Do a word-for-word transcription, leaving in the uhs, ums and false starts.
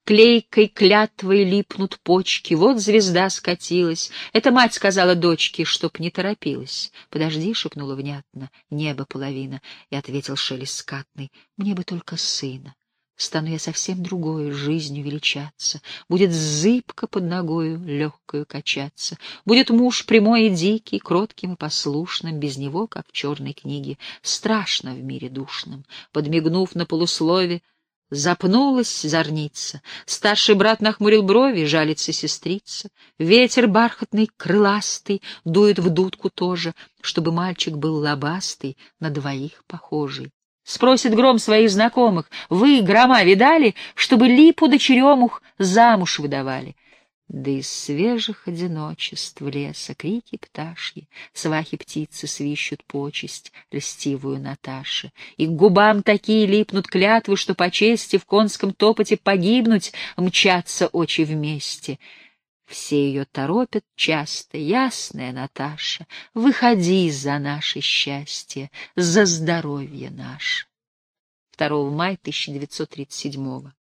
Клейкой клятвой липнут почки, вот звезда скатилась. Это мать сказала дочке, чтоб не торопилась. «Подожди», — шепнула внятно, — «небо половина». И ответил шелест скатный: «Мне бы только сына. Стану я совсем другою, жизнью величаться. Будет зыбка под ногою легкою качаться. Будет муж прямой и дикий, кротким и послушным. Без него, как в черной книге, страшно в мире душном». Подмигнув на полуслове, запнулась зорница. Старший брат нахмурил брови, жалится сестрица. Ветер бархатный, крыластый, дует в дудку тоже, чтобы мальчик был лобастый, на двоих похожий. Спросит гром своих знакомых: «Вы, грома, видали, чтобы липу дочерёмух замуж выдавали?» Да из свежих одиночеств леса крики пташьи, свахи-птицы свищут почесть льстивую Наташи. И к губам такие липнут клятвы, что по чести в конском топоте погибнуть мчатся очи вместе. Все ее торопят часто: «Ясная Наташа, выходи за наше счастье, за здоровье наше». второго мая тысяча девятьсот тридцать седьмого